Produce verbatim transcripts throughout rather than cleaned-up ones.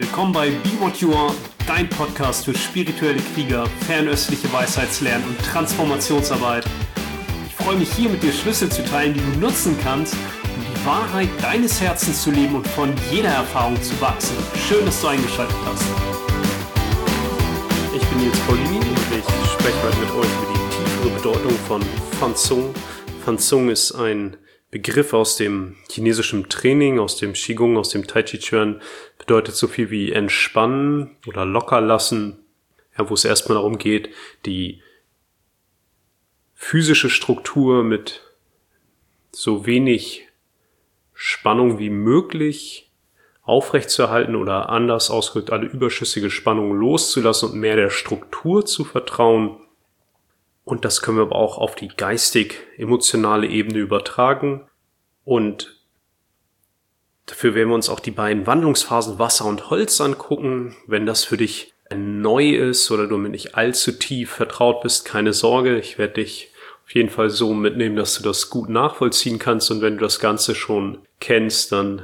Willkommen bei Be What You Are, dein Podcast für spirituelle Krieger, fernöstliche Weisheitslernen und Transformationsarbeit. Ich freue mich hier mit dir Schlüssel zu teilen, die du nutzen kannst, um die Wahrheit deines Herzens zu leben und von jeder Erfahrung zu wachsen. Schön, dass du eingeschaltet hast. Ich bin Nils Paulini und ich spreche heute mit euch über die tiefere Bedeutung von Fan Zhong. Fan Zhong ist ein Begriff aus dem chinesischen Training, aus dem Qigong, aus dem Tai Chi Chuan, bedeutet so viel wie entspannen oder locker lassen, ja, wo es erstmal darum geht, die physische Struktur mit so wenig Spannung wie möglich aufrechtzuerhalten oder anders ausgedrückt alle überschüssige Spannung loszulassen und mehr der Struktur zu vertrauen. Und das können wir aber auch auf die geistig-emotionale Ebene übertragen. Und dafür werden wir uns auch die beiden Wandlungsphasen Wasser und Holz angucken. Wenn das für dich neu ist oder du mit nicht allzu tief vertraut bist, keine Sorge. Ich werde dich auf jeden Fall so mitnehmen, dass du das gut nachvollziehen kannst. Und wenn du das Ganze schon kennst, dann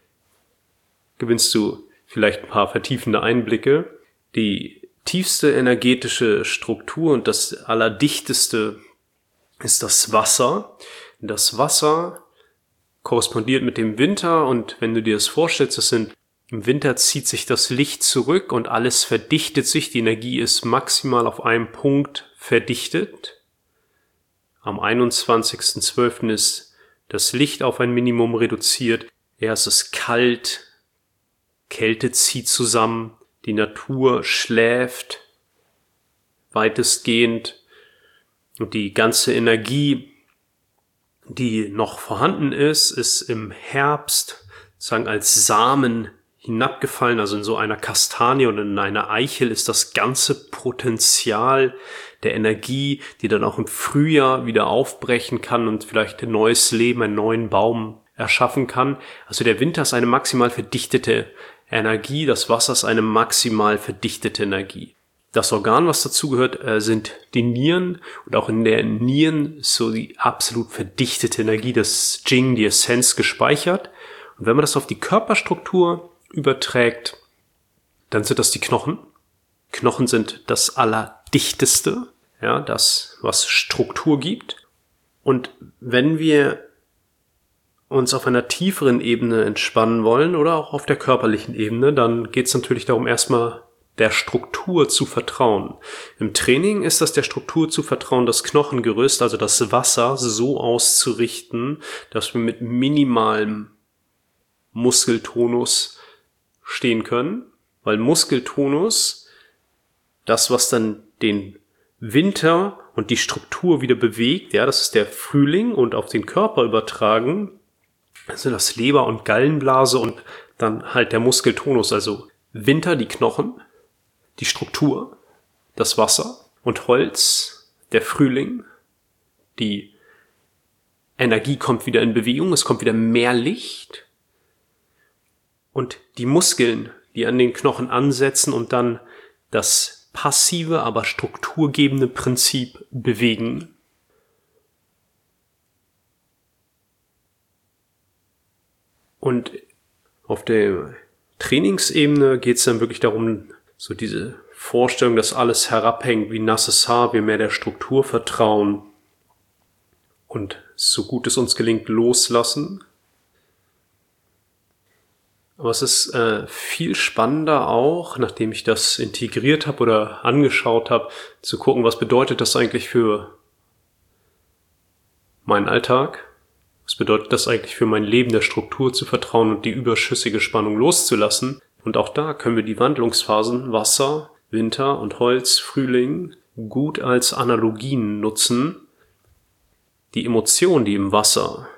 gewinnst du vielleicht ein paar vertiefende Einblicke. Die tiefste energetische Struktur und das allerdichteste ist das Wasser. Das Wasser korrespondiert mit dem Winter und wenn du dir das vorstellst, das sind, im Winter zieht sich das Licht zurück und alles verdichtet sich. Die Energie ist maximal auf einem Punkt verdichtet. Am einundzwanzigsten zwölften ist das Licht auf ein Minimum reduziert. Ja, es ist kalt, Kälte zieht zusammen. Die Natur schläft weitestgehend und die ganze Energie, die noch vorhanden ist, ist im Herbst sozusagen als Samen hinabgefallen. Also in so einer Kastanie oder in einer Eichel ist das ganze Potenzial der Energie, die dann auch im Frühjahr wieder aufbrechen kann und vielleicht ein neues Leben, einen neuen Baum erschaffen kann. Also der Winter ist eine maximal verdichtete Energie, das Wasser ist eine maximal verdichtete Energie. Das Organ, was dazugehört, äh, sind die Nieren und auch in der Nieren ist so die absolut verdichtete Energie, das Jing, die Essenz gespeichert. Und wenn man das auf die Körperstruktur überträgt, dann sind das die Knochen. Knochen sind das Allerdichteste, ja, das, was Struktur gibt. Und wenn wir uns auf einer tieferen Ebene entspannen wollen oder auch auf der körperlichen Ebene, dann geht es natürlich darum, erstmal der Struktur zu vertrauen. Im Training ist das der Struktur zu vertrauen, das Knochengerüst, also das Wasser, so auszurichten, dass wir mit minimalem Muskeltonus stehen können, weil Muskeltonus, das, was dann den Winter und die Struktur wieder bewegt, ja, das ist der Frühling und auf den Körper übertragen, also das Leber- und Gallenblase und dann halt der Muskeltonus, also Winter die Knochen, die Struktur, das Wasser und Holz, der Frühling, die Energie kommt wieder in Bewegung, es kommt wieder mehr Licht und die Muskeln, die an den Knochen ansetzen und dann das passive, aber strukturgebende Prinzip bewegen. Und auf der Trainingsebene geht es dann wirklich darum, so diese Vorstellung, dass alles herabhängt wie nasses Haar, wir mehr der Struktur vertrauen und so gut es uns gelingt, loslassen. Aber es ist äh, viel spannender auch, nachdem ich das integriert habe oder angeschaut habe, zu gucken, was bedeutet das eigentlich für meinen Alltag? Was bedeutet das eigentlich für mein Leben, der Struktur zu vertrauen und die überschüssige Spannung loszulassen? Und auch da können wir die Wandlungsphasen Wasser, Winter und Holz, Frühling gut als Analogien nutzen. Die Emotion, die im Wasser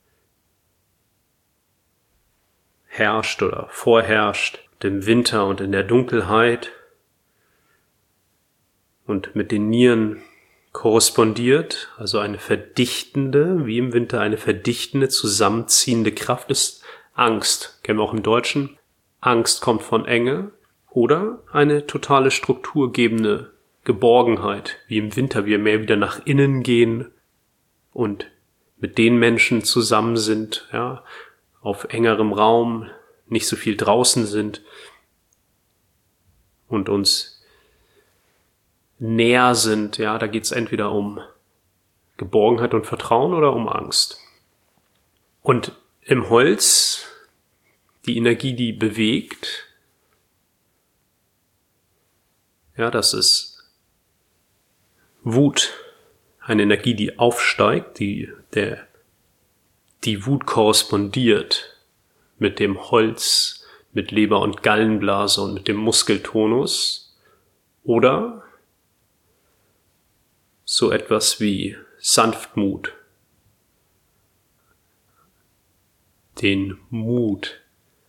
herrscht oder vorherrscht, im Winter und in der Dunkelheit und mit den Nieren korrespondiert, also eine verdichtende, wie im Winter eine verdichtende, zusammenziehende Kraft ist Angst. Kennen wir auch im Deutschen. Angst kommt von Enge oder eine totale strukturgebende Geborgenheit, wie im Winter wir mehr wieder nach innen gehen und mit den Menschen zusammen sind, ja, auf engerem Raum, nicht so viel draußen sind und uns näher sind, ja, da geht es entweder um Geborgenheit und Vertrauen oder um Angst. Und im Holz, die Energie, die bewegt, ja, das ist Wut, eine Energie, die aufsteigt, die, der, die Wut korrespondiert mit dem Holz, mit Leber- und Gallenblase und mit dem Muskeltonus. Oder so etwas wie Sanftmut, den Mut,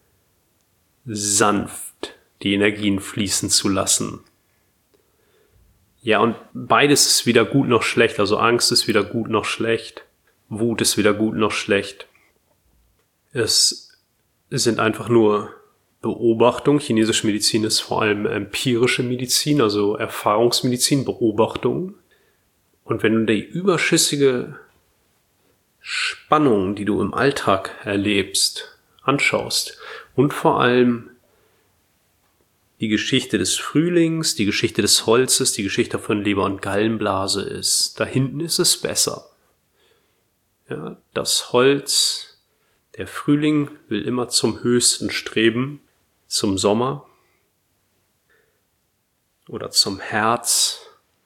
sanft die Energien fließen zu lassen. Ja, und beides ist weder gut noch schlecht. Also Angst ist weder gut noch schlecht. Wut ist weder gut noch schlecht. Es sind einfach nur Beobachtung. Chinesische Medizin ist vor allem empirische Medizin, also Erfahrungsmedizin, Beobachtung. Und wenn du die überschüssige Spannung, die du im Alltag erlebst, anschaust und vor allem die Geschichte des Frühlings, die Geschichte des Holzes, die Geschichte von Leber- und Gallenblase ist, da hinten ist es besser. Ja, das Holz, der Frühling will immer zum Höchsten streben, zum Sommer oder zum Herz.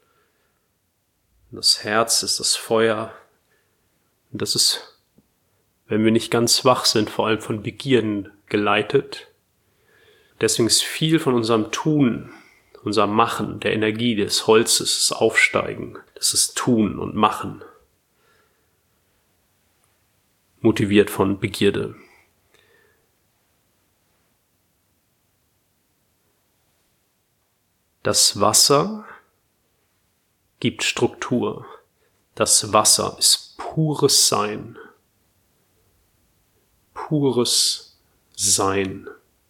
Das Herz ist das Feuer. Und das ist, wenn wir nicht ganz wach sind, vor allem von Begierden geleitet. Deswegen ist viel von unserem Tun, unserem Machen, der Energie des Holzes, das Aufsteigen, das ist Tun und Machen, motiviert von Begierde. Das Wasser gibt Struktur. Das Wasser ist pures Sein. Pures Sein.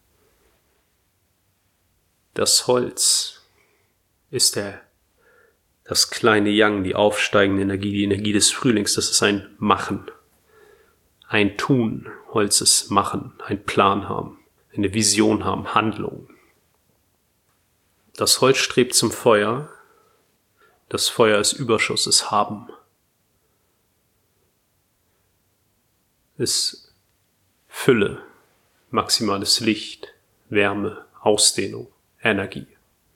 Das Holz ist der, das kleine Yang, die aufsteigende Energie, die Energie des Frühlings. Das ist ein Machen, ein Tun. Holz ist Machen, ein Plan haben, eine Vision haben, Handlung. Das Holz strebt zum Feuer. Das Feuer ist Überschuss, ist Haben. Ist Fülle, maximales Licht, Wärme, Ausdehnung, Energie.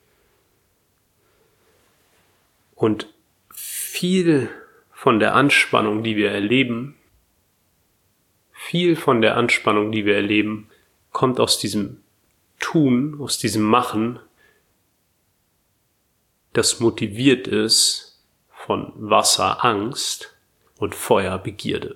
Und viel von der Anspannung, die wir erleben, viel von der Anspannung, die wir erleben, kommt aus diesem Tun, aus diesem Machen, das motiviert ist von Wasser Angst und Feuer Begierde.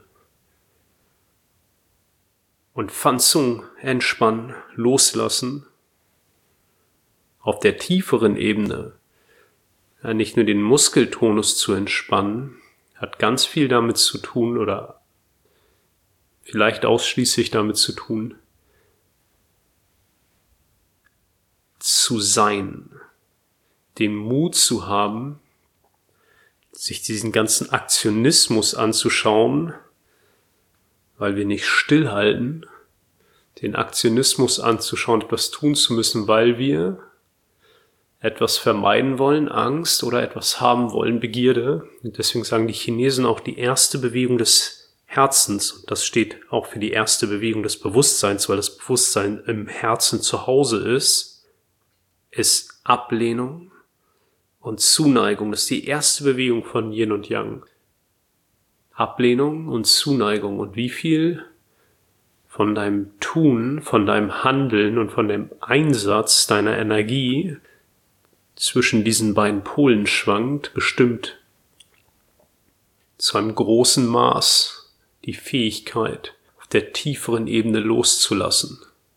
Und Fanzung entspannen, loslassen, auf der tieferen Ebene, ja, nicht nur den Muskeltonus zu entspannen, hat ganz viel damit zu tun oder vielleicht ausschließlich damit zu tun, zu sein, den Mut zu haben, sich diesen ganzen Aktionismus anzuschauen, weil wir nicht stillhalten, den Aktionismus anzuschauen, etwas tun zu müssen, weil wir etwas vermeiden wollen, Angst oder etwas haben wollen, Begierde. Und deswegen sagen die Chinesen auch, die erste Bewegung des Herzens, und das steht auch für die erste Bewegung des Bewusstseins, weil das Bewusstsein im Herzen zu Hause ist, ist Ablehnung und Zuneigung. Das ist die erste Bewegung von Yin und Yang. Ablehnung und Zuneigung. Und wie viel von deinem Tun, von deinem Handeln und von dem Einsatz deiner Energie zwischen diesen beiden Polen schwankt, bestimmt zu einem großen Maß die Fähigkeit, auf der tieferen Ebene loszulassen.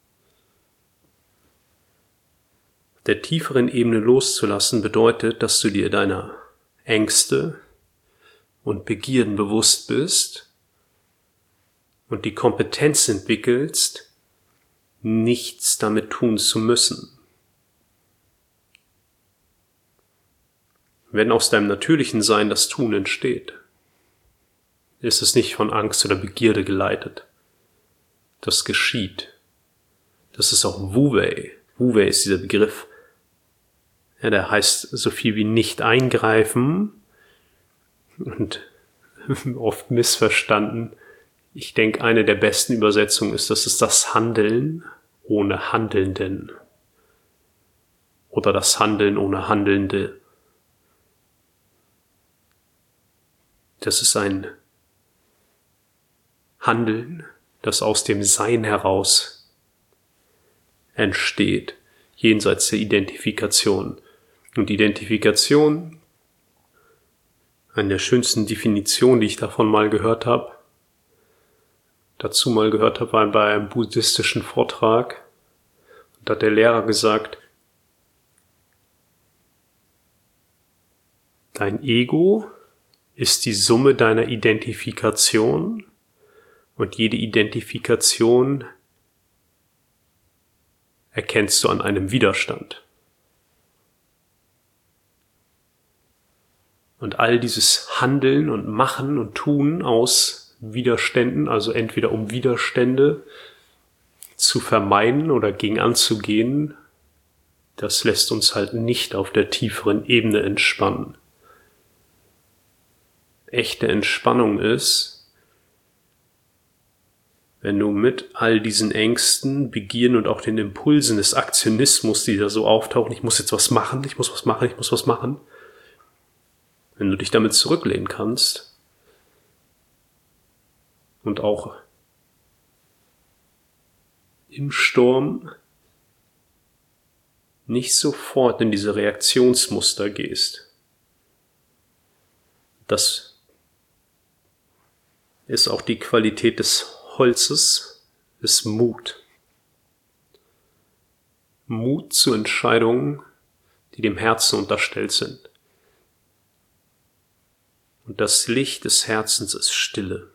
Auf der tieferen Ebene loszulassen bedeutet, dass du dir deiner Ängste und Begierden bewusst bist und die Kompetenz entwickelst, nichts damit tun zu müssen. Wenn aus deinem natürlichen Sein das Tun entsteht, ist es nicht von Angst oder Begierde geleitet. Das geschieht. Das ist auch Wu Wei. Wu Wei ist dieser Begriff Ja, der heißt so viel wie nicht eingreifen und oft missverstanden. Ich denke, eine der besten Übersetzungen ist, das ist das Handeln ohne Handelnden oder das Handeln ohne Handelnde. Das ist ein Handeln, das aus dem Sein heraus entsteht, jenseits der Identifikation. Und Identifikation, eine der schönsten Definitionen, die ich davon mal gehört habe, dazu mal gehört habe, war bei einem buddhistischen Vortrag. Und da hat der Lehrer gesagt, dein Ego ist die Summe deiner Identifikation und jede Identifikation erkennst du an einem Widerstand. Und all dieses Handeln und Machen und Tun aus Widerständen, also entweder um Widerstände zu vermeiden oder gegen anzugehen, das lässt uns halt nicht auf der tieferen Ebene entspannen. Echte Entspannung ist, wenn du mit all diesen Ängsten, Begierden und auch den Impulsen des Aktionismus, die da so auftauchen, ich muss jetzt was machen, ich muss was machen, ich muss was machen, wenn du dich damit zurücklehnen kannst und auch im Sturm nicht sofort in diese Reaktionsmuster gehst. Das ist auch die Qualität des Holzes, ist Mut. Mut zu Entscheidungen, die dem Herzen unterstellt sind. Und das Licht des Herzens ist Stille.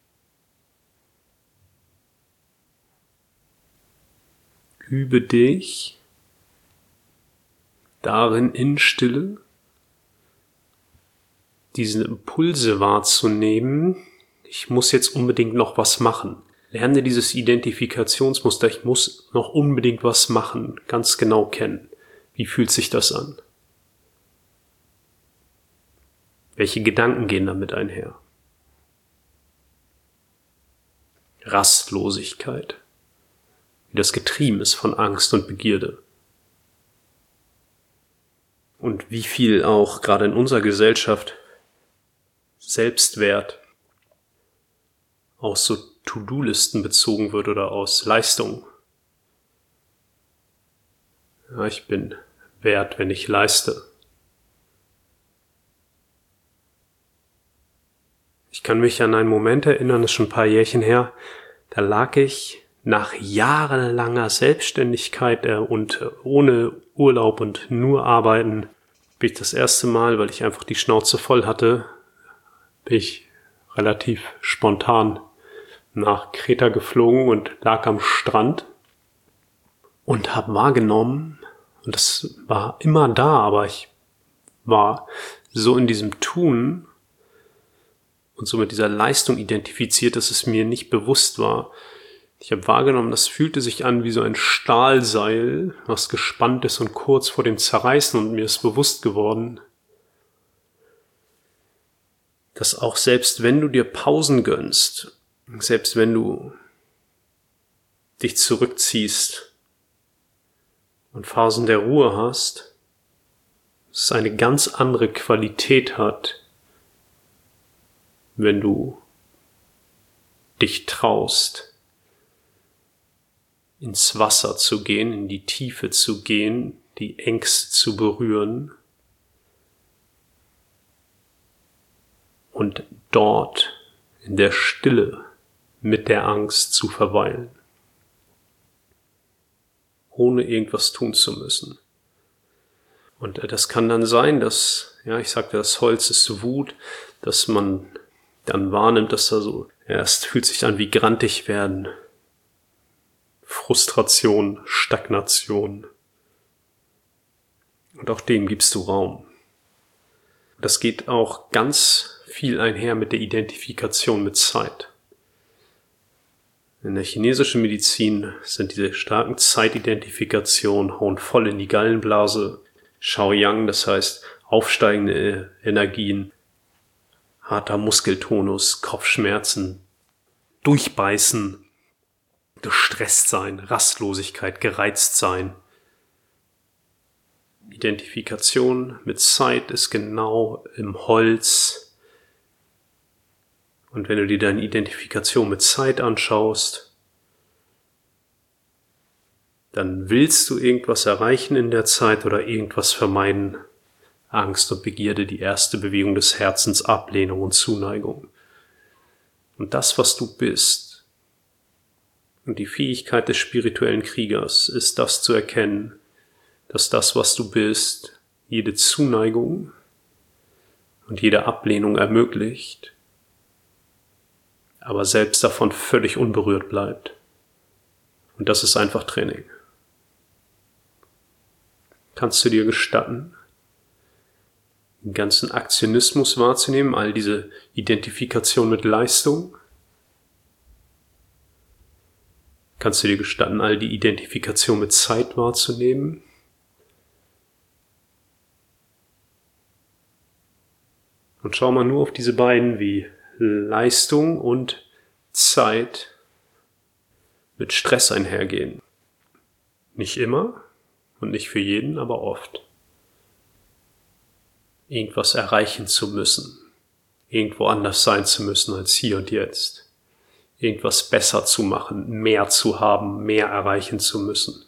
Übe dich darin, in Stille diese Impulse wahrzunehmen. Ich muss jetzt unbedingt noch was machen. Lerne dieses Identifikationsmuster, ich muss noch unbedingt was machen, ganz genau kennen. Wie fühlt sich das an? Welche Gedanken gehen damit einher? Rastlosigkeit, wie das getrieben ist von Angst und Begierde. Und wie viel auch gerade in unserer Gesellschaft Selbstwert aus so To-Do-Listen bezogen wird oder aus Leistungen. Ja, ich bin wert, wenn ich leiste. Ich kann mich an einen Moment erinnern, das ist schon ein paar Jährchen her, da lag ich nach jahrelanger Selbstständigkeit äh, und äh, ohne Urlaub und nur arbeiten, bin ich das erste Mal, weil ich einfach die Schnauze voll hatte, bin ich relativ spontan nach Kreta geflogen und lag am Strand und habe wahrgenommen, und das war immer da, aber ich war so in diesem Tun und so mit dieser Leistung identifiziert, dass es mir nicht bewusst war. Ich habe wahrgenommen, das fühlte sich an wie so ein Stahlseil, was gespannt ist und kurz vor dem Zerreißen, und mir ist bewusst geworden, dass auch selbst wenn du dir Pausen gönnst, selbst wenn du dich zurückziehst und Phasen der Ruhe hast, es eine ganz andere Qualität hat, wenn du dich traust, ins Wasser zu gehen, in die Tiefe zu gehen, die Ängste zu berühren und dort in der Stille mit der Angst zu verweilen, ohne irgendwas tun zu müssen. Und das kann dann sein, dass, ja, ich sagte, das Holz ist Wut, dass man dann wahrnimmt, dass da so, ja, es fühlt sich an wie grantig werden, Frustration, Stagnation. Und auch dem gibst du Raum. Das geht auch ganz viel einher mit der Identifikation mit Zeit. In der chinesischen Medizin sind diese starken Zeitidentifikationen, hauen voll in die Gallenblase, Shaoyang, das heißt aufsteigende Energien, harter Muskeltonus, Kopfschmerzen, Durchbeißen, gestresst sein, Rastlosigkeit, gereizt sein. Identifikation mit Zeit ist genau im Holz. Und wenn du dir deine Identifikation mit Zeit anschaust, dann willst du irgendwas erreichen in der Zeit oder irgendwas vermeiden. Angst und Begierde, die erste Bewegung des Herzens, Ablehnung und Zuneigung. Und das, was du bist, und die Fähigkeit des spirituellen Kriegers ist das zu erkennen, dass das, was du bist, jede Zuneigung und jede Ablehnung ermöglicht, aber selbst davon völlig unberührt bleibt. Und das ist einfach Training. Kannst du dir gestatten, den ganzen Aktionismus wahrzunehmen, all diese Identifikation mit Leistung? Kannst du dir gestatten, all die Identifikation mit Zeit wahrzunehmen? Und schau mal nur auf diese beiden, wie Leistung und Zeit mit Stress einhergehen. Nicht immer und nicht für jeden, aber oft. Irgendwas erreichen zu müssen, irgendwo anders sein zu müssen als hier und jetzt, irgendwas besser zu machen, mehr zu haben, mehr erreichen zu müssen.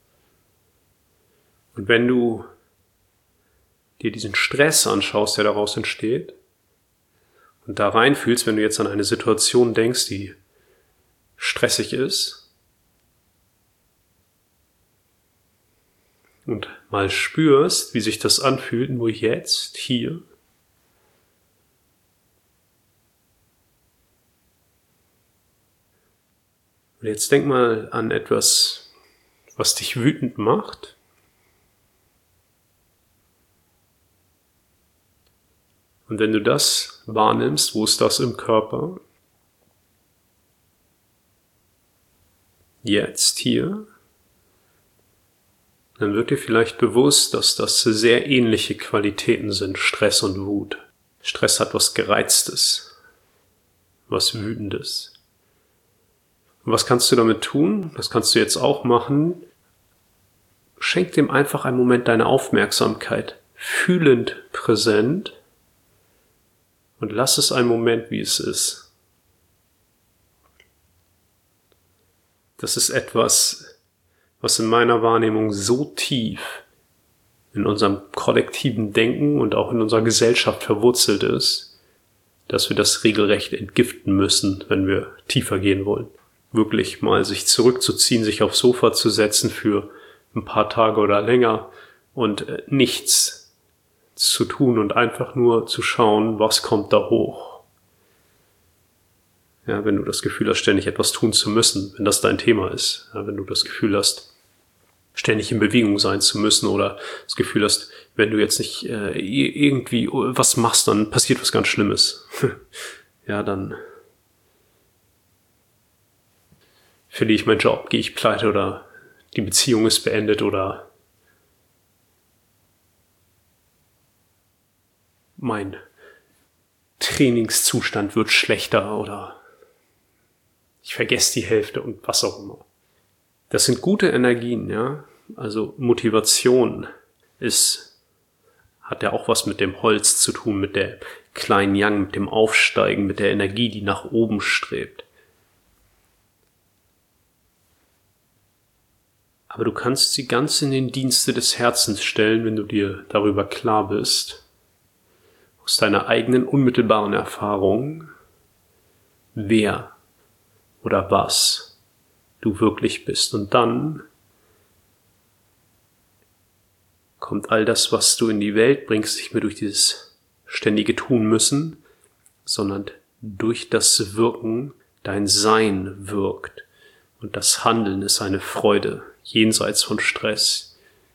Und wenn du dir diesen Stress anschaust, der daraus entsteht, und da reinfühlst, wenn du jetzt an eine Situation denkst, die stressig ist, und mal spürst, wie sich das anfühlt, nur jetzt, hier. Und jetzt denk mal an etwas, was dich wütend macht. Und wenn du das wahrnimmst, wo ist das im Körper? Jetzt, hier. Dann wird dir vielleicht bewusst, dass das sehr ähnliche Qualitäten sind, Stress und Wut. Stress hat was Gereiztes, was Wütendes. Und was kannst du damit tun? Das kannst du jetzt auch machen. Schenk dem einfach einen Moment deine Aufmerksamkeit, fühlend präsent, und lass es einen Moment, wie es ist. Das ist etwas, was in meiner Wahrnehmung so tief in unserem kollektiven Denken und auch in unserer Gesellschaft verwurzelt ist, dass wir das regelrecht entgiften müssen, wenn wir tiefer gehen wollen. Wirklich mal sich zurückzuziehen, sich aufs Sofa zu setzen für ein paar Tage oder länger und nichts zu tun und einfach nur zu schauen, was kommt da hoch. Ja, wenn du das Gefühl hast, ständig etwas tun zu müssen, wenn das dein Thema ist, ja, wenn du das Gefühl hast, ständig in Bewegung sein zu müssen oder das Gefühl hast, wenn du jetzt nicht äh, irgendwie was machst, dann passiert was ganz Schlimmes. Ja, dann verliere ich meinen Job, gehe ich pleite oder die Beziehung ist beendet oder mein Trainingszustand wird schlechter oder ich vergesse die Hälfte und was auch immer. Das sind gute Energien, ja. Also Motivation ist, hat ja auch was mit dem Holz zu tun, mit der kleinen Yang, mit dem Aufsteigen, mit der Energie, die nach oben strebt. Aber du kannst sie ganz in den Dienste des Herzens stellen, wenn du dir darüber klar bist, aus deiner eigenen unmittelbaren Erfahrung, wer oder was du wirklich bist. Und dann kommt all das, was du in die Welt bringst, nicht mehr durch dieses ständige Tun müssen, sondern durch das Wirken dein Sein wirkt. Und das Handeln ist eine Freude, jenseits von Stress.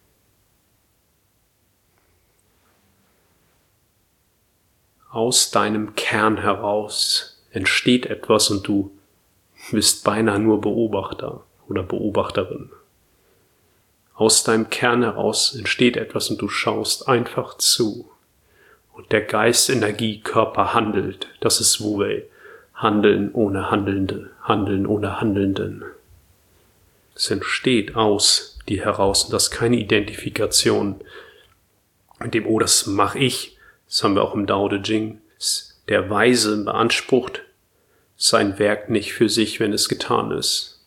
Aus deinem Kern heraus entsteht etwas und du bist beinahe nur Beobachter oder Beobachterin. Aus deinem Kern heraus entsteht etwas und du schaust einfach zu. Und der Geist, Energie, Körper handelt. Das ist Wu-Wei. Handeln ohne Handelnde, Handeln ohne Handelnden. Es entsteht aus dir heraus und das ist keine Identifikation mit dem, oh, das mache ich. Das haben wir auch im Dao De Jing. Der Weise beansprucht sein Werk nicht für sich, wenn es getan ist.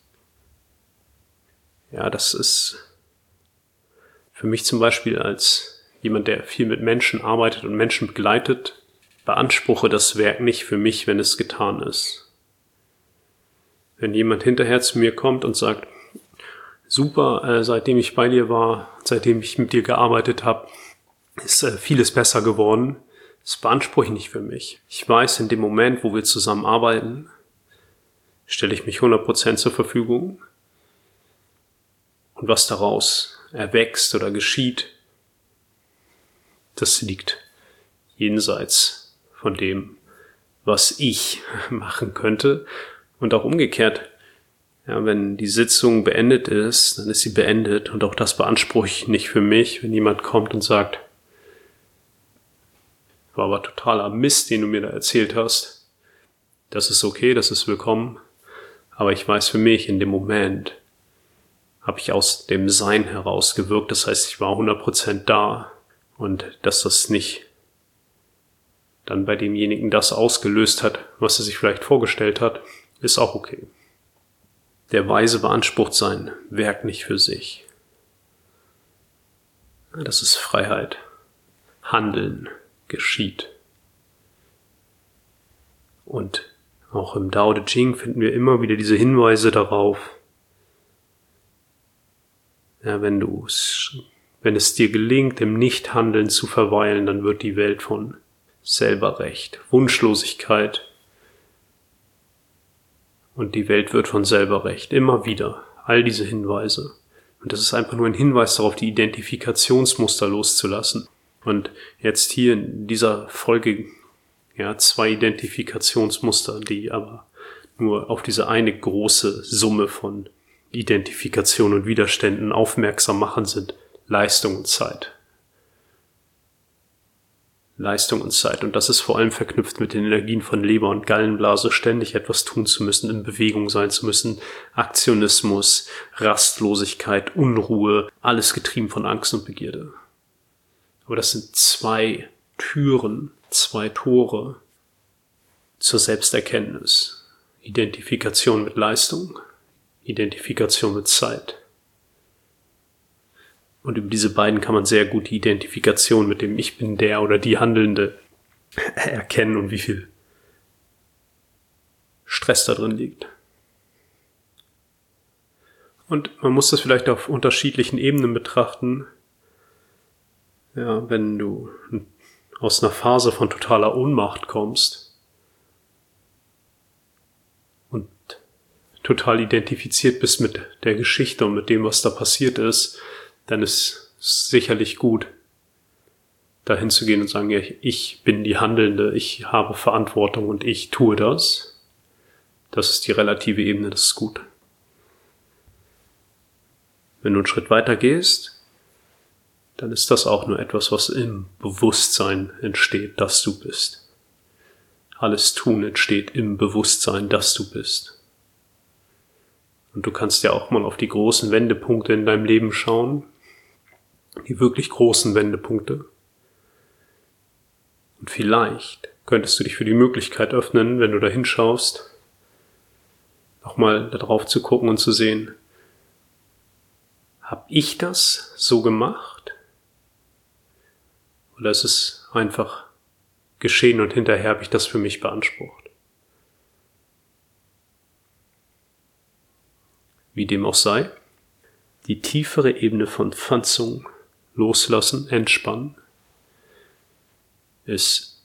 Ja, das ist für mich zum Beispiel als jemand, der viel mit Menschen arbeitet und Menschen begleitet, beanspruche das Werk nicht für mich, wenn es getan ist. Wenn jemand hinterher zu mir kommt und sagt, super, äh, seitdem ich bei dir war, seitdem ich mit dir gearbeitet habe, ist äh, vieles besser geworden. Das beanspruche ich nicht für mich. Ich weiß, in dem Moment, wo wir zusammen arbeiten, stelle ich mich hundert Prozent zur Verfügung. Und was daraus erwächst oder geschieht, das liegt jenseits von dem, was ich machen könnte. Und auch umgekehrt, ja, wenn die Sitzung beendet ist, dann ist sie beendet. Und auch das beanspruche ich nicht für mich, wenn jemand kommt und sagt, war aber totaler Mist, den du mir da erzählt hast. Das ist okay, das ist willkommen. Aber ich weiß für mich, in dem Moment habe ich aus dem Sein heraus gewirkt. Das heißt, ich war hundert Prozent da. Und dass das nicht dann bei demjenigen das ausgelöst hat, was er sich vielleicht vorgestellt hat, ist auch okay. Der Weise beansprucht sein Werk nicht für sich. Das ist Freiheit. Handeln geschieht. Und auch im Dao De Jing finden wir immer wieder diese Hinweise darauf, ja, wenn du es, wenn es dir gelingt, im Nichthandeln zu verweilen, dann wird die Welt von selber recht. Wunschlosigkeit. Und die Welt wird von selber recht. Immer wieder. All diese Hinweise. Und das ist einfach nur ein Hinweis darauf, die Identifikationsmuster loszulassen. Und jetzt hier in dieser Folge, ja, zwei Identifikationsmuster, die aber nur auf diese eine große Summe von Identifikation und Widerständen aufmerksam machen, sind Leistung und Zeit. Leistung und Zeit. Und das ist vor allem verknüpft mit den Energien von Leber und Gallenblase, ständig etwas tun zu müssen, in Bewegung sein zu müssen, Aktionismus, Rastlosigkeit, Unruhe, alles getrieben von Angst und Begierde. Aber das sind zwei Türen, zwei Tore zur Selbsterkenntnis. Identifikation mit Leistung, Identifikation mit Zeit. Und über diese beiden kann man sehr gut die Identifikation mit dem Ich bin der oder die Handelnde erkennen und wie viel Stress da drin liegt. Und man muss das vielleicht auf unterschiedlichen Ebenen betrachten. Ja, wenn du aus einer Phase von totaler Ohnmacht kommst und total identifiziert bist mit der Geschichte und mit dem, was da passiert ist, dann ist es sicherlich gut, dahin zu gehen und sagen, ja, ich bin die Handelnde, ich habe Verantwortung und ich tue das. Das ist die relative Ebene, das ist gut. Wenn du einen Schritt weiter gehst, dann ist das auch nur etwas, was im Bewusstsein entsteht, dass du bist. Alles Tun entsteht im Bewusstsein, dass du bist. Und du kannst ja auch mal auf die großen Wendepunkte in deinem Leben schauen, die wirklich großen Wendepunkte. Und vielleicht könntest du dich für die Möglichkeit öffnen, wenn du da hinschaust, nochmal darauf zu gucken und zu sehen, habe ich das so gemacht? Oder ist es einfach geschehen und hinterher habe ich das für mich beansprucht? Wie dem auch sei, die tiefere Ebene von Pflanzung, Loslassen, Entspannen ist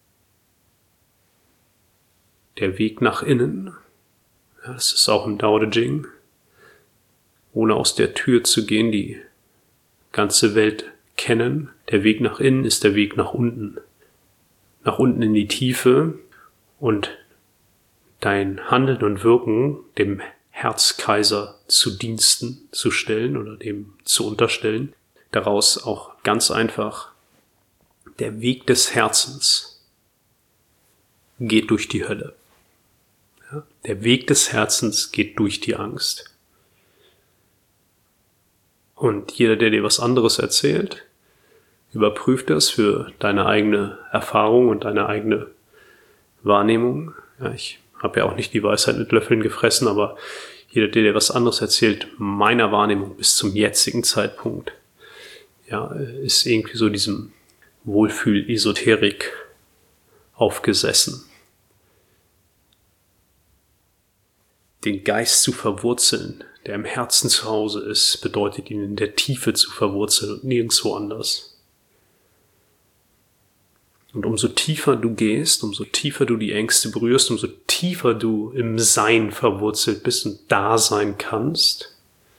der Weg nach innen. Ja, das ist auch im Dao De Jing. Ohne aus der Tür zu gehen, die ganze Welt kennen. Der Weg nach innen ist der Weg nach unten. Nach unten in die Tiefe und dein Handeln und Wirken dem Herzkaiser zu Diensten zu stellen oder dem zu unterstellen. Daraus auch ganz einfach: Der Weg des Herzens geht durch die Hölle. Ja, der Weg des Herzens geht durch die Angst. Und jeder, der dir was anderes erzählt, überprüft das für deine eigene Erfahrung und deine eigene Wahrnehmung. Ja, ich habe ja auch nicht die Weisheit mit Löffeln gefressen, aber jeder, der dir was anderes erzählt, meiner Wahrnehmung bis zum jetzigen Zeitpunkt, ja, ist irgendwie so diesem Wohlfühl-Esoterik aufgesessen. Den Geist zu verwurzeln, der im Herzen zu Hause ist, bedeutet ihn in der Tiefe zu verwurzeln und nirgendwo anders. Und umso tiefer du gehst, umso tiefer du die Ängste berührst, umso tiefer du im Sein verwurzelt bist und da sein kannst,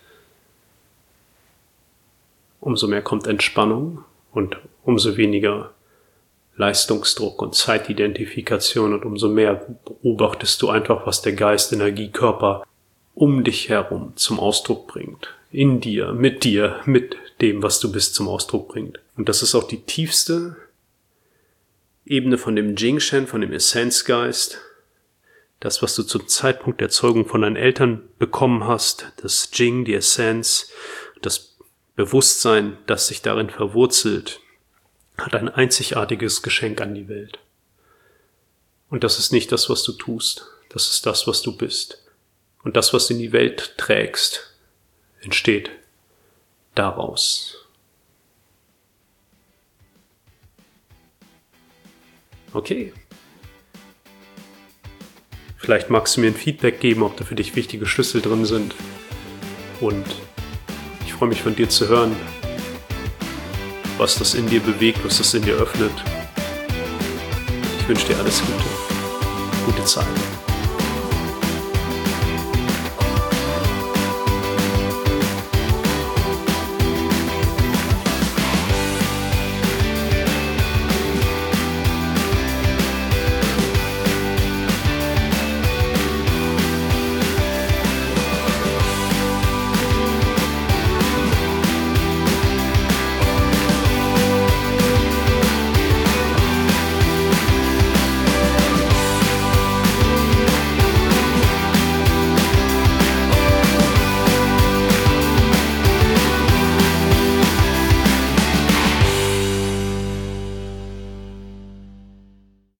umso mehr kommt Entspannung und umso weniger Leistungsdruck und Zeitidentifikation und umso mehr beobachtest du einfach, was der Geist, Energie, Körper um dich herum zum Ausdruck bringt. In dir, mit dir, mit dem, was du bist, zum Ausdruck bringt. Und das ist auch die tiefste Ebene von dem Jing-Shen, von dem Essenzgeist. Das, was du zum Zeitpunkt der Zeugung von deinen Eltern bekommen hast, das Jing, die Essenz, das Bewusstsein, das sich darin verwurzelt, hat ein einzigartiges Geschenk an die Welt. Und das ist nicht das, was du tust. Das ist das, was du bist. Und das, was du in die Welt trägst, entsteht daraus. Okay. Vielleicht magst du mir ein Feedback geben, ob da für dich wichtige Schlüssel drin sind. Und ich freue mich von dir zu hören, was das in dir bewegt, was das in dir öffnet. Ich wünsche dir alles Gute. Gute Zeit.